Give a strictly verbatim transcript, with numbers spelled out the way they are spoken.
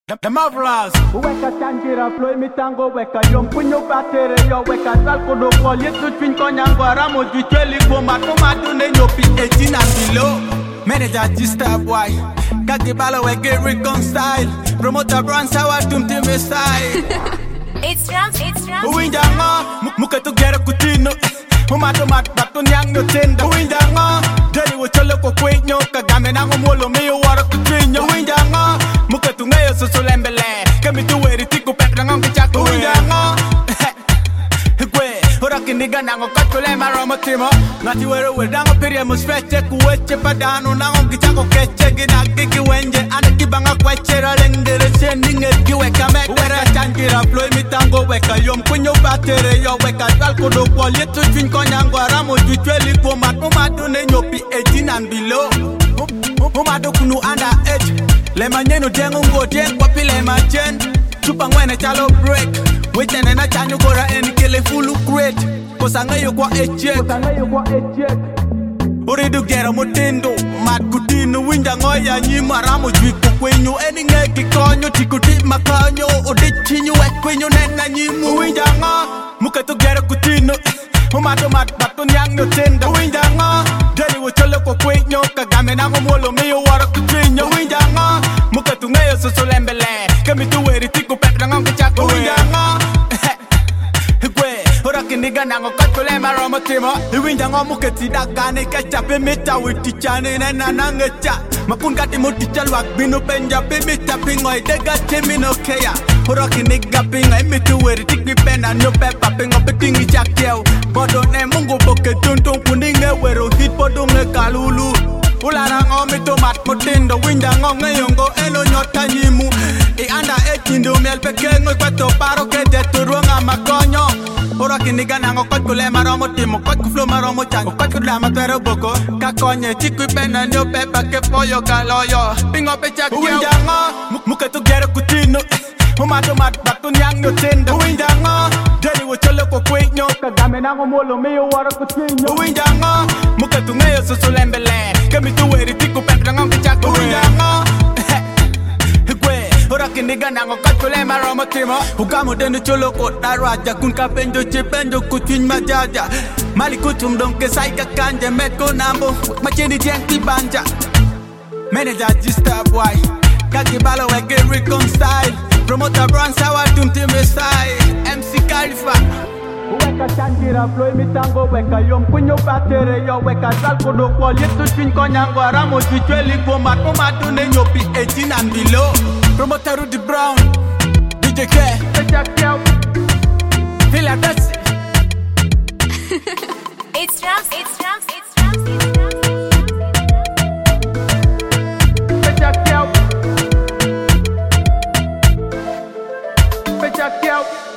The, the marvelous. Weka changira flow mitango weka yom punyo batere yo weka salko do call yetu twin konyango aramo jitweli goma toma dune nyopi eighteen and below. Manager G-Star boy. Kaki bala we get reconcile. Promoter brand sawa tumti me style. It's Rams, it's Rams. Uwinjanga muka tugera kutino. Umato mat bato nyang no tenda. Uwinjanga deli wo cholo ko kwenyo kagame nango molo meyo wara kutrinyo. Uwinjanga muka tungayo sosolembele. Kami tuweri tiku petra ngongi chako. Uwinjanga Gwe ora kiniga nango katole maromo timo. Ngati wero wedango piri musfeche kuweche padano nango kichako keche gina kiki wenje ane kibanga kweche ralengere sendinge kiwe kamek. Wera changira flow mitango weka yom kunyo batere yo weka salko do kwa yetu twin konyango aramo jitweli koma tomado ne nyopi eighteen and below. Umado kunu under age. Le manyeno dengo ngo den kwa pile machen. Chupa ngwene chalo break. Witene na chanyo gora eni kele fulu great. Kosanga yo kwa ejek. Kosanga yo kwa ejek. Uridu gera motendo. Mat kutino winja ngoya nyima ramo jwiko kwenyo. Eni ngeki konyo tikuti makanyo. Odi chinyo we kwenyo nena nyimu. Winja nga muka tu gera kutino. Umato mat bato nyang no tenda. Winja nga deli wo cholo ko kwenyo. Kagame nango molo meyo wara kutrinyo. Winja nga muka tu ngayo sosolembele. Kami tu weri tiku petra ngongi chako. Winja nga Nigga nango katole maromo timo. Iwinja ngo muketi dagane kecha pe meta witi chane na nangecha. Makun kati muti chalwak binu penja pe meta pingoy dega chemi no keya. Rocky nigga pinga imitu weri tikwi pena no pepa pingo petingi chakyeo. Bodo ne mungu boke tuntun kuninge wero hit bodo nge kalulu. Ulara ngo mito mat motindo winja ngo ngeyongo elo nyota nyimu. I anda echindo miel peke ngo kwato paro ke deturuanga makonyo. Ora kiniga nango kot kule maromo timo kot kuflo maromo chango kot kula matero boko kakonye chikui pena nyo pepa ke pollo kaloyo pingo pecha kyo Uwinjanga muka tu gera kutino Umato mat bato nyang no tenda Uwinjanga deli wo cholo ko kwenyo Kagame nango molo meyo wara kutrinyo Uwinjanga muka tu ngayo sosolembele Kami tu weri tiku petra ngongi chako Uwinjanga Ora kiniga nango katole maromo timo. Ugamo denu cholo ko daraja kun kapenjo chipenjo kutin majaja. Mali kutum don ke saika kanje metko nambo macheni tienti banja. Manager G-Star boy. Kaki bala we get reconcile. Promoter brand sawa tumti me style. M C Khalifa. Weka changira flow mitango weka yom punyo batere yo weka salko do kwa yetu twin konyango aramo jitweli goma tomado ne nyopi eighteen and below. Promoter Rudy Brown, D J K, Pecha kyo Philadelphia. It's Rams, it's Rams, it's Rams, it's Rams. Pecha kyo Pecha kyo